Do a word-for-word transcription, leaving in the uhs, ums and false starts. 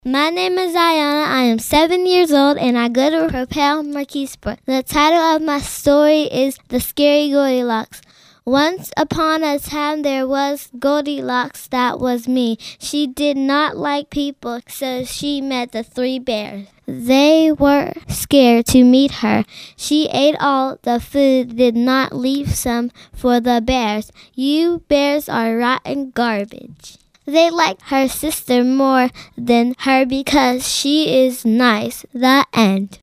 My name is Ayana. I am seven years old and I go to Propel Marquiseport. The title of my story is The Scary Goldilocks. Once upon a time there was Goldilocks, that was me. She did not like people, so she met the three bears. They were scared to meet her. She ate all the food, did not leave some for the bears. You bears are rotten garbage. They like her sister more than her because she is nice. The end.